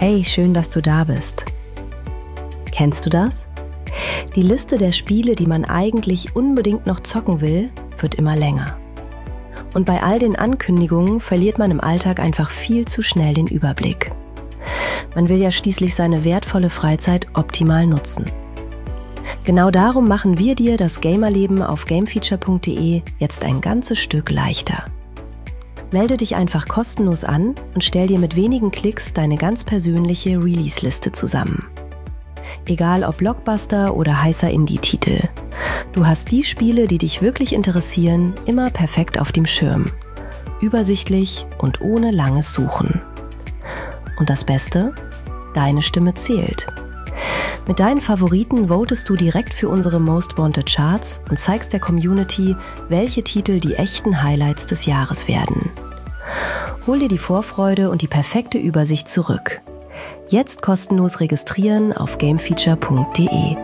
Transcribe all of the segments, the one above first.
Hey, schön, dass du da bist. Kennst du das? Die Liste der Spiele, die man eigentlich unbedingt noch zocken will, wird immer länger. Und bei all den Ankündigungen verliert man im Alltag einfach viel zu schnell den Überblick. Man will ja schließlich seine wertvolle Freizeit optimal nutzen. Genau darum machen wir dir das Gamerleben auf gamefeature.de jetzt ein ganzes Stück leichter. Melde dich einfach kostenlos an und stell dir mit wenigen Klicks deine ganz persönliche Release-Liste zusammen. Egal ob Blockbuster oder heißer Indie-Titel. Du hast die Spiele, die dich wirklich interessieren, immer perfekt auf dem Schirm. Übersichtlich und ohne langes Suchen. Und das Beste? Deine Stimme zählt. Mit deinen Favoriten votest du direkt für unsere Most Wanted Charts und zeigst der Community, welche Titel die echten Highlights des Jahres werden. Hol dir die Vorfreude und die perfekte Übersicht zurück. Jetzt kostenlos registrieren auf gamefeature.de.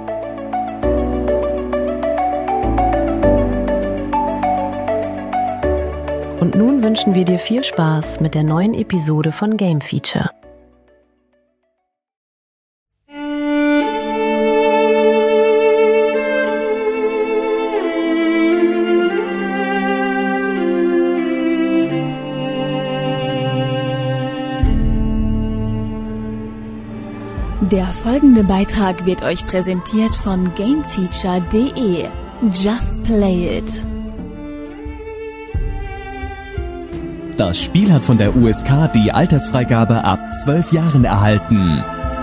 Und nun wünschen wir dir viel Spaß mit der neuen Episode von Game Feature. Der folgende Beitrag wird euch präsentiert von gamefeature.de. Just play it. Das Spiel hat von der USK die Altersfreigabe ab 12 Jahren erhalten.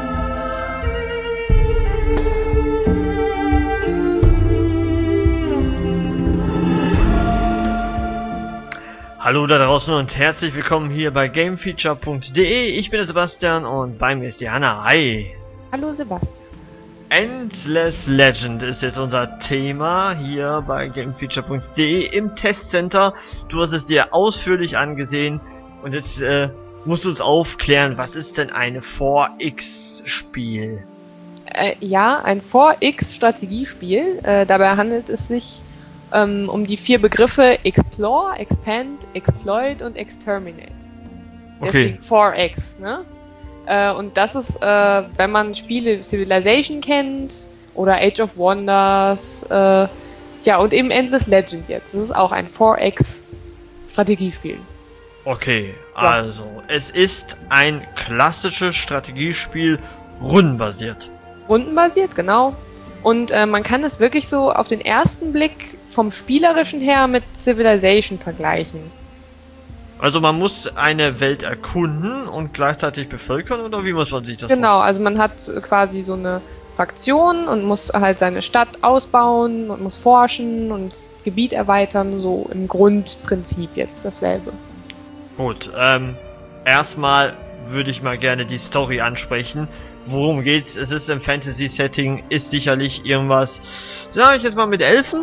Hallo da draußen und herzlich willkommen hier bei gamefeature.de. Ich bin der Sebastian und bei mir ist die Hanna. Hi. Hallo Sebastian. Endless Legend ist jetzt unser Thema hier bei gamefeature.de im Testcenter. Du hast es dir ausführlich angesehen und jetzt musst du uns aufklären, was ist denn eine 4X-Spiel? Ja, ein 4X-Strategiespiel. Dabei handelt es sich um die 4 Begriffe Explore, Expand, Exploit und Exterminate. Deswegen 4X, ne? Und das ist, wenn man Spiele Civilization kennt oder Age of Wonders, ja, und eben Endless Legend jetzt. Das ist auch ein 4X Strategiespiel. Okay, also, es ist ein klassisches Strategiespiel, rundenbasiert. Rundenbasiert, genau. Und man kann es wirklich so auf den ersten Blick vom Spielerischen her mit Civilization vergleichen. Also man muss eine Welt erkunden und gleichzeitig bevölkern, oder wie muss man sich das Genau, vorstellen? also man hat quasi so eine Fraktion und muss halt seine Stadt ausbauen und muss forschen und das Gebiet erweitern, so im Grundprinzip jetzt dasselbe. Gut, erstmal würde ich mal gerne die Story ansprechen. Worum geht's? Es ist im Fantasy-Setting, ist sicherlich irgendwas, sag ich jetzt mal, mit Elfen?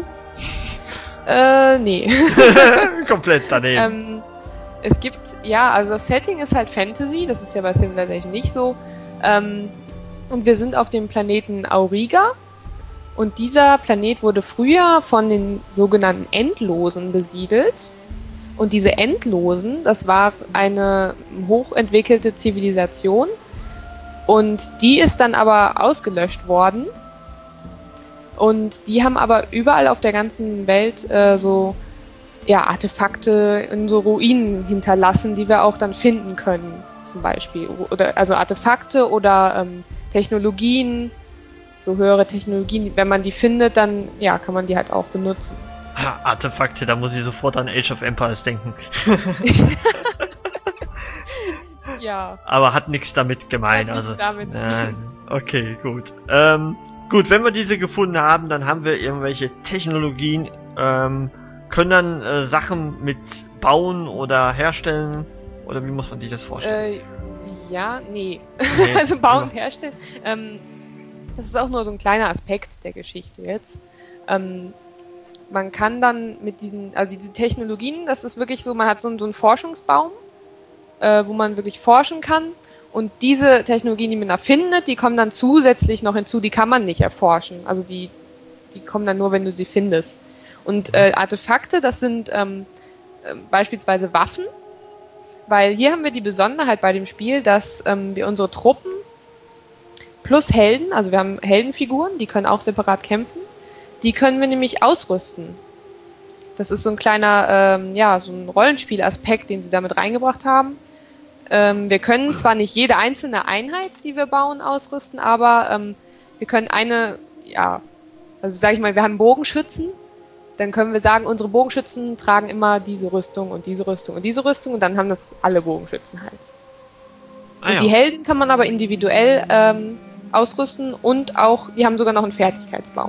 Nee. Komplett daneben. Es gibt, ja, also das Setting ist halt Fantasy, das ist ja bei Civilization nicht so. Und wir sind auf dem Planeten Auriga. Und dieser Planet wurde früher von den sogenannten Endlosen besiedelt. Und diese Endlosen, das war eine hochentwickelte Zivilisation. Und die ist dann aber ausgelöscht worden. Und die haben aber überall auf der ganzen Welt so Artefakte in so Ruinen hinterlassen, die wir auch dann finden können, zum Beispiel. Oder, also Artefakte oder Technologien, so höhere Technologien. Wenn man die findet, dann kann man die halt auch benutzen. Artefakte, da muss ich sofort an Age of Empires denken. Ja. Aber hat nichts damit gemeint. Hat nichts damit zu tun. Okay, gut. Gut, wenn wir diese gefunden haben, dann haben wir irgendwelche Technologien, können dann Sachen mit bauen oder herstellen, oder wie muss man sich das vorstellen? Nee. Also bauen und herstellen. Das ist auch nur so ein kleiner Aspekt der Geschichte jetzt. Man kann dann mit diese Technologien, das ist wirklich so, man hat so einen Forschungsbaum, wo man wirklich forschen kann. Und diese Technologien, die man da findet, die kommen dann zusätzlich noch hinzu, die kann man nicht erforschen. Also die kommen dann nur, wenn du sie findest. Und Artefakte, das sind beispielsweise Waffen. weil hier haben wir die Besonderheit bei dem Spiel, dass wir unsere Truppen plus Helden, also wir haben Heldenfiguren, die können auch separat kämpfen, die können wir nämlich ausrüsten. Das ist so ein kleiner, so ein Rollenspielaspekt, den sie damit reingebracht haben. Wir können zwar nicht jede einzelne Einheit, die wir bauen, ausrüsten, aber wir können also sag ich mal, wir haben Bogenschützen, dann können wir sagen, unsere Bogenschützen tragen immer diese Rüstung und diese Rüstung und diese Rüstung und dann haben das alle Bogenschützen halt. Und die Helden kann man aber individuell ausrüsten und auch, die haben sogar noch einen Fertigkeitsbaum.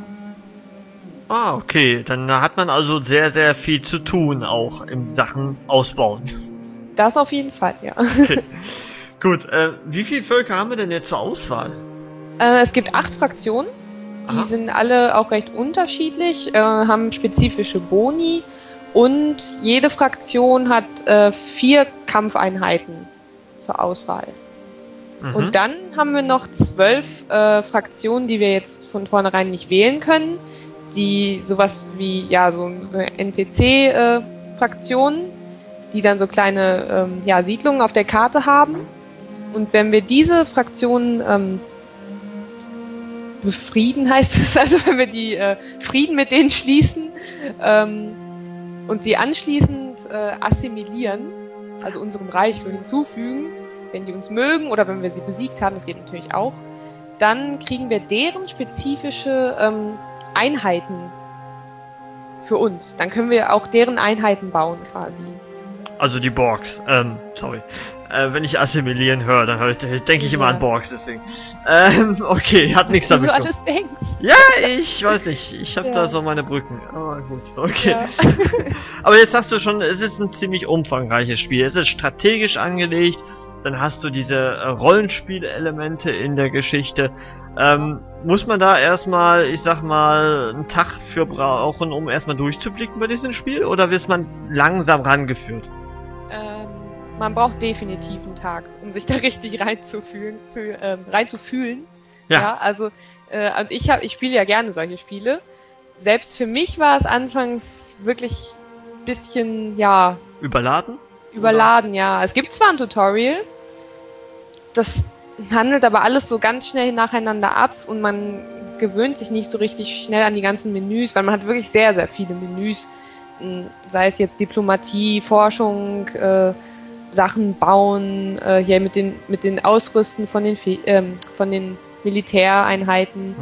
Ah, okay. Dann hat man also sehr, sehr viel zu tun, auch in Sachen Ausbauen. Das auf jeden Fall, ja. Okay. Gut, wie viele Völker haben wir denn jetzt zur Auswahl? Es gibt 8 Fraktionen. Die sind alle auch recht unterschiedlich, haben spezifische Boni und jede Fraktion hat 4 Kampfeinheiten zur Auswahl. Und dann haben wir noch 12 Fraktionen, die wir jetzt von vornherein nicht wählen können, die sowas wie, so eine NPC-Fraktionen, die dann so kleine Siedlungen auf der Karte haben. Und wenn wir diese Fraktionen befrieden, heißt es, also wenn wir die Frieden mit denen schließen und sie anschließend assimilieren, also unserem Reich so hinzufügen, wenn die uns mögen oder wenn wir sie besiegt haben, das geht natürlich auch, dann kriegen wir deren spezifische Einheiten für uns. Dann können wir auch deren Einheiten bauen quasi. Also die Borgs, sorry. Wenn ich assimilieren höre, dann denke ich immer an Borgs, deswegen. Okay, hat nichts damit. Was du alles denkst. Ja, ich weiß nicht. Ich habe da so meine Brücken. Aber gut, okay. Ja. Aber jetzt hast du schon, es ist ein ziemlich umfangreiches Spiel. Es ist strategisch angelegt. Dann hast du diese Rollenspielelemente in der Geschichte. Muss man da erstmal, ich sag mal, einen Tag für brauchen, um erstmal durchzublicken bei diesem Spiel? Oder wird man langsam rangeführt? Man braucht definitiv einen Tag, um sich da richtig reinzufühlen. Ja, also und ich spiele ja gerne solche Spiele. Selbst für mich war es anfangs wirklich ein bisschen, Überladen? Überladen, ja. Es gibt zwar ein Tutorial, das handelt aber alles so ganz schnell nacheinander ab und man gewöhnt sich nicht so richtig schnell an die ganzen Menüs, weil man hat wirklich sehr, sehr viele Menüs, sei es jetzt Diplomatie, Forschung, Sachen bauen, hier mit den Ausrüsten von den Militäreinheiten.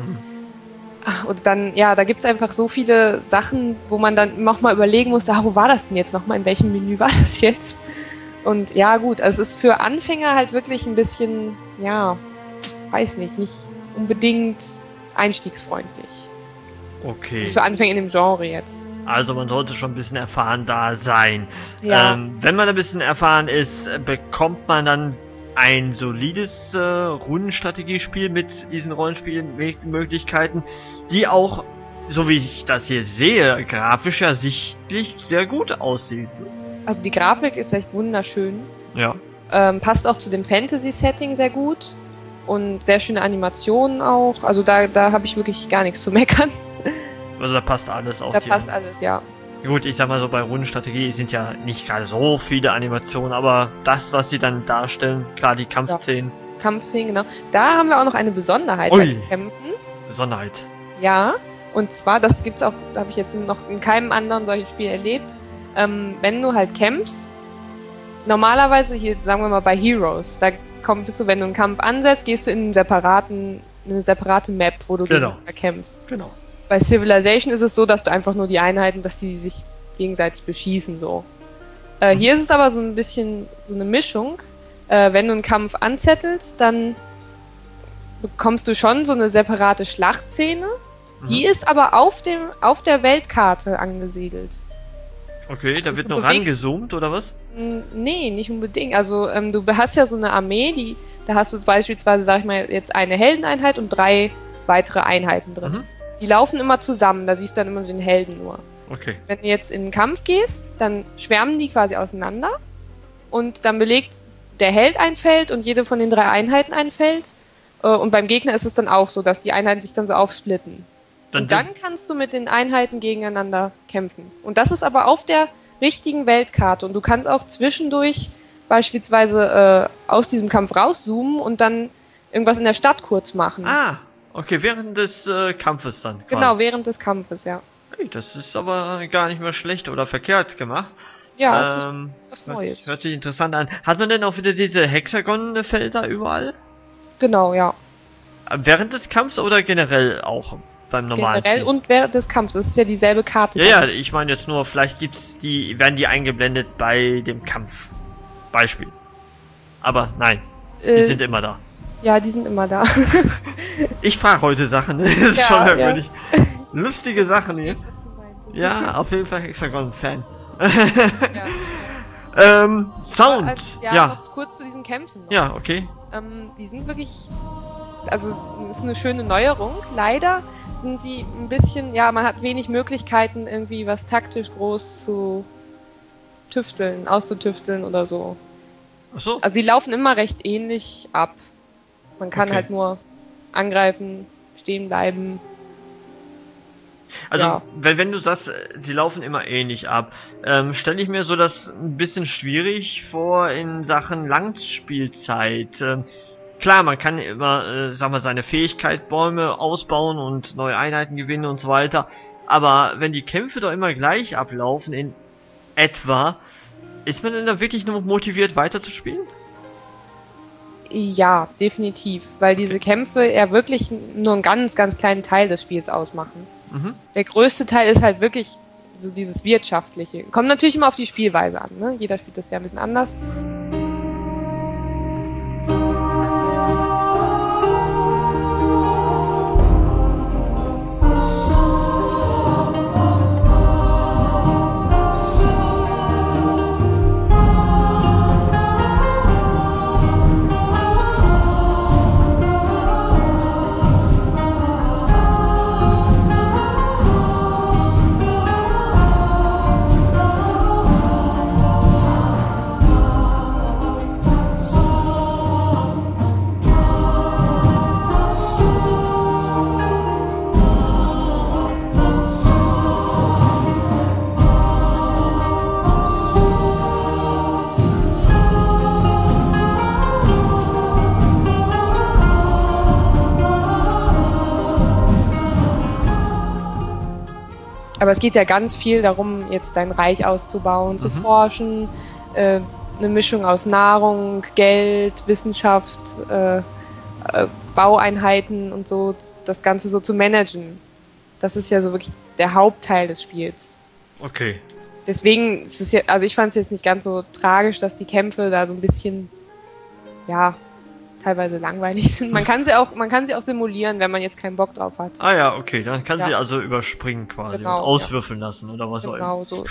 Und dann, da gibt's einfach so viele Sachen, wo man dann nochmal überlegen muss, wo war das denn jetzt nochmal, in welchem Menü war das jetzt? Und ja gut, also es ist für Anfänger halt wirklich ein bisschen, weiß nicht unbedingt einstiegsfreundlich. Okay. Für Anfänger in dem Genre jetzt. Also man sollte schon ein bisschen erfahren da sein. Ja. Wenn man ein bisschen erfahren ist, bekommt man dann ein solides Rundenstrategiespiel mit diesen Rollenspielmöglichkeiten, die auch, so wie ich das hier sehe, grafisch ja sichtlich sehr gut aussieht. Also die Grafik ist echt wunderschön. Ja. Passt auch zu dem Fantasy-Setting sehr gut. Und sehr schöne Animationen auch. Also da habe ich wirklich gar nichts zu meckern. Also da passt alles auch. Da passt alles, ja. Gut, ich sag mal so, bei Rundenstrategie sind ja nicht gerade so viele Animationen, aber das, was sie dann darstellen, gerade die Kampfszenen. Ja. Kampfszenen, genau. Da haben wir auch noch eine Besonderheit bei den Kämpfen. Besonderheit. Ja, und zwar, das gibt's auch, habe ich jetzt noch in keinem anderen solchen Spiel erlebt. Wenn du halt kämpfst, normalerweise hier, sagen wir mal bei Heroes, da bist du, wenn du einen Kampf ansetzt, gehst du in eine separate Map, wo du gegeneinander kämpfst. Genau. Bei Civilization ist es so, dass du einfach nur die Einheiten, dass die sich gegenseitig beschießen, so. Hier ist es aber so ein bisschen so eine Mischung. Wenn du einen Kampf anzettelst, dann bekommst du schon so eine separate Schlachtszene. Die ist aber auf der Weltkarte angesiedelt. Okay, da wird noch rangezoomt, oder was? Nee, nicht unbedingt. Also du hast ja so eine Armee, da hast du beispielsweise, sag ich mal, jetzt eine Heldeneinheit und 3 weitere Einheiten drin. Die laufen immer zusammen, da siehst du dann immer den Helden nur. Okay. Wenn du jetzt in den Kampf gehst, dann schwärmen die quasi auseinander und dann belegt der Held ein Feld und jede von den 3 Einheiten ein Feld. Und beim Gegner ist es dann auch so, dass die Einheiten sich dann so aufsplitten. Und dann kannst du mit den Einheiten gegeneinander kämpfen. Und das ist aber auf der richtigen Weltkarte. Und du kannst auch zwischendurch beispielsweise aus diesem Kampf rauszoomen und dann irgendwas in der Stadt kurz machen. Ah, okay, während des Kampfes dann. Quasi. Genau, während des Kampfes, ja. Hey, das ist aber gar nicht mehr schlecht oder verkehrt gemacht. Ja, es ist was Neues. Hört sich interessant an. Hat man denn auch wieder diese Hexagon-Felder überall? Genau, ja. Während des Kampfs oder generell auch beim normalen Generell Ziel? und während des Kampfs. Das ist ja dieselbe Karte. Ja, ich meine jetzt nur, vielleicht werden die eingeblendet bei dem Kampf. Beispiel. Aber nein, die sind immer da. Ja, die sind immer da. Ich frage heute Sachen, das ist Ja, schon merkwürdig. Lustige Sachen hier. Was du meintest. Ja, auf jeden Fall Hexagon-Fan. Ja. Sound. Ja, noch kurz zu diesen Kämpfen. Noch. Ja, okay. Die sind wirklich, also ist eine schöne Neuerung. Leider sind die ein bisschen, ja, man hat wenig Möglichkeiten, irgendwie was taktisch groß zu tüfteln, auszutüfteln oder so. Ach so. Also sie laufen immer recht ähnlich ab. Man kann Okay. halt nur angreifen, stehen bleiben. Also, Ja. wenn du sagst, sie laufen immer ähnlich ab, stelle ich mir so das ein bisschen schwierig vor in Sachen Langspielzeit. Klar, man kann immer, sag mal, seine Fähigkeitsbäume ausbauen und neue Einheiten gewinnen und so weiter. Aber wenn die Kämpfe doch immer gleich ablaufen, in etwa, ist man denn da wirklich nur motiviert weiterzuspielen? Ja, definitiv. Weil diese Kämpfe ja wirklich nur einen ganz, ganz kleinen Teil des Spiels ausmachen. Mhm. Der größte Teil ist halt wirklich so dieses Wirtschaftliche. Kommt natürlich immer auf die Spielweise an, ne? Jeder spielt das ja ein bisschen anders. Aber es geht ja ganz viel darum, jetzt dein Reich auszubauen, zu forschen, eine Mischung aus Nahrung, Geld, Wissenschaft, Baueinheiten und so, das Ganze so zu managen. Das ist ja so wirklich der Hauptteil des Spiels. Okay. Deswegen ist es ja, also ich fand es jetzt nicht ganz so tragisch, dass die Kämpfe da so ein bisschen, ja, teilweise langweilig sind. Man kann sie auch simulieren, wenn man jetzt keinen Bock drauf hat. Ah ja, okay, dann kann Ja. sie also überspringen quasi Genau, und auswürfeln lassen oder was auch immer. Genau so.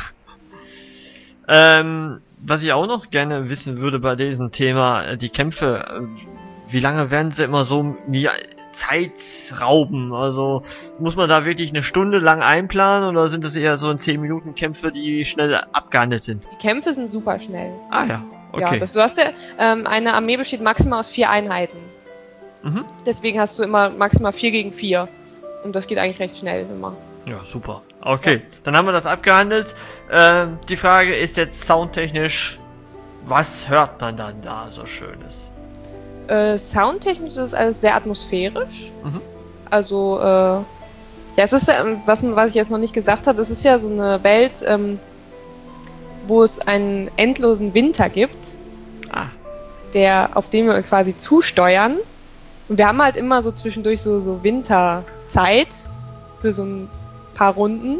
Was ich auch noch gerne wissen würde bei diesem Thema, die Kämpfe, wie lange werden sie immer so Zeit rauben? Also muss man da wirklich eine Stunde lang einplanen oder sind das eher so 10 Minuten Kämpfe, die schnell abgehandelt sind? Die Kämpfe sind super schnell. Ah ja, okay. Ja, du hast ja, eine Armee besteht maximal aus 4 Einheiten. Mhm. Deswegen hast du immer maximal 4 gegen 4. Und das geht eigentlich recht schnell immer. Ja, super. Okay, dann haben wir das abgehandelt. Die Frage ist jetzt soundtechnisch, was hört man dann da so Schönes? Soundtechnisch ist es alles sehr atmosphärisch. Mhm. Also, ja, es ist ja, was ich jetzt noch nicht gesagt habe, es ist ja so eine Welt, wo es einen endlosen Winter gibt, Ah. auf den wir quasi zusteuern. Und wir haben halt immer so zwischendurch so Winterzeit für so ein paar Runden.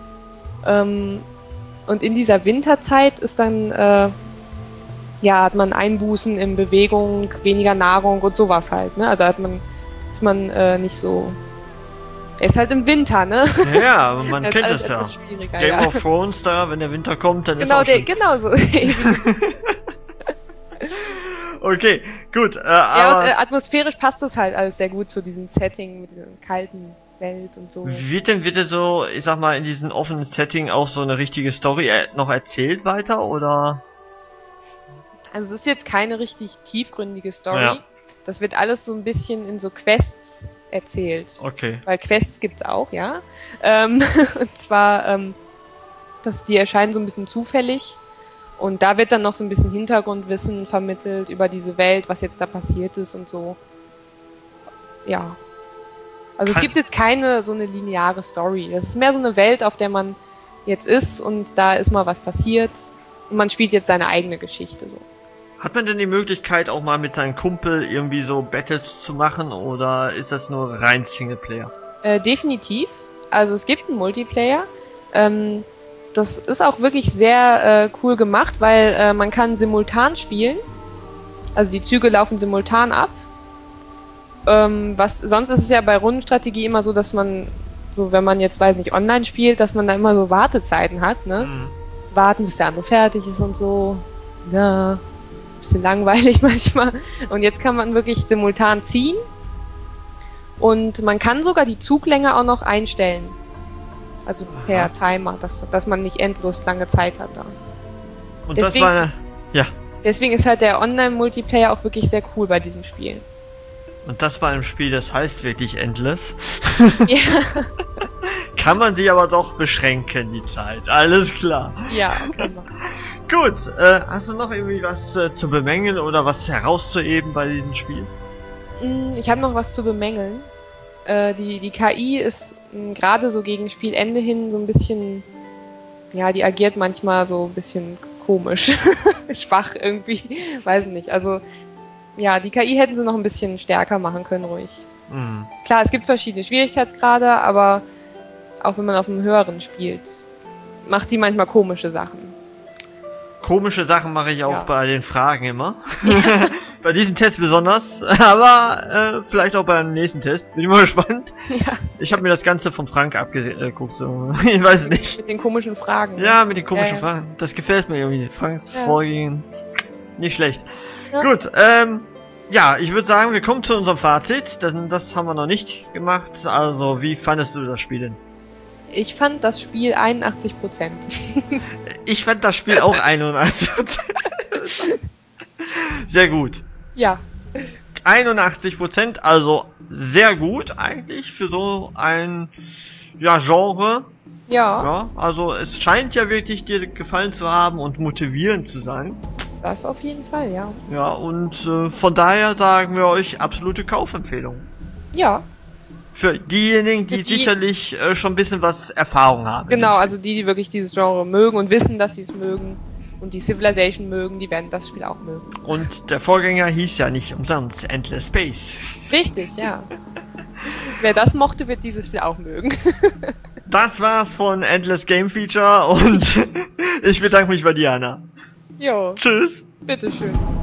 Und in dieser Winterzeit ist dann, hat man Einbußen in Bewegung, weniger Nahrung und sowas halt, ne? Also ist man nicht so. Er ist halt im Winter, ne? Ja, aber man Das ist kennt alles es ja. etwas schwieriger, Game ja. of Thrones da, wenn der Winter kommt, dann Genau, ist auch schon... genau so. Okay, gut, Ja, aber und atmosphärisch passt das halt alles sehr gut zu diesem Setting mit dieser kalten Welt und so. wird denn so, ich sag mal, in diesem offenen Setting auch so eine richtige Story noch erzählt weiter, oder? Also es ist jetzt keine richtig tiefgründige Story. Ja. Das wird alles so ein bisschen in so Quests erzählt. Okay. Weil Quests gibt's auch, ja. Und zwar, die erscheinen so ein bisschen zufällig. Und da wird dann noch so ein bisschen Hintergrundwissen vermittelt über diese Welt, was jetzt da passiert ist und so. Ja. Also es gibt jetzt keine so eine lineare Story. Das ist mehr so eine Welt, auf der man jetzt ist und da ist mal was passiert und man spielt jetzt seine eigene Geschichte so. Hat man denn die Möglichkeit, auch mal mit seinem Kumpel irgendwie so Battles zu machen oder ist das nur rein Singleplayer? Definitiv. Also es gibt einen Multiplayer. Das ist auch wirklich sehr cool gemacht, weil man kann simultan spielen. Also die Züge laufen simultan ab. Sonst ist es ja bei Rundenstrategie immer so, dass man, so wenn man jetzt, weiß nicht, online spielt, dass man da immer so Wartezeiten hat, ne? Warten, bis der andere fertig ist und so. Ja, bisschen langweilig manchmal. Und jetzt kann man wirklich simultan ziehen. Und man kann sogar die Zuglänge auch noch einstellen. Also per Timer, dass man nicht endlos lange Zeit hat da. Und deswegen, das war, ja. Deswegen ist halt der Online-Multiplayer auch wirklich sehr cool bei diesem Spiel. Und das war ein Spiel, das heißt wirklich Endless. Ja. Kann man sich aber doch beschränken, die Zeit. Alles klar. Ja, kann man. Gut, hast du noch irgendwie was zu bemängeln oder was herauszuheben bei diesem Spiel? Ich habe noch was zu bemängeln. Die KI ist gerade so gegen Spielende hin so ein bisschen, ja, die agiert manchmal so ein bisschen komisch. Schwach irgendwie, weiß nicht. Also, ja, die KI hätten sie noch ein bisschen stärker machen können, ruhig. Klar, es gibt verschiedene Schwierigkeitsgrade, aber auch wenn man auf einem höheren spielt, macht die manchmal komische Sachen. Komische Sachen mache ich auch bei den Fragen immer. Bei diesem Test besonders, aber vielleicht auch beim nächsten Test. Bin ich mal gespannt. Ja. Ich habe mir das Ganze von Frank abgeguckt, so. Ich weiß es nicht. Mit den komischen Fragen. Ja, mit den komischen Fragen. Das gefällt mir irgendwie. Franks Vorgehen. Nicht schlecht. Ja. Gut, ja, ich würde sagen, wir kommen zu unserem Fazit. Das haben wir noch nicht gemacht. Also, wie fandest du das Spiel denn? Ich fand das Spiel 81%. Ich fand das Spiel auch 81%. Sehr gut. Ja. 81%, also sehr gut eigentlich für so ein Genre. Ja. Also es scheint ja wirklich dir gefallen zu haben und motivierend zu sein. Das auf jeden Fall, ja. Ja, und von daher sagen wir euch absolute Kaufempfehlung. Ja. Für diejenigen, die sicherlich schon ein bisschen was Erfahrung haben. Genau, also die wirklich dieses Genre mögen und wissen, dass sie es mögen. Und die Civilization mögen, die werden das Spiel auch mögen. Und der Vorgänger hieß ja nicht umsonst Endless Space. Richtig, ja. Wer das mochte, wird dieses Spiel auch mögen. Das war's von Endless Game Feature und ich bedanke mich bei dir, Anna. Jo. Tschüss. Bitteschön.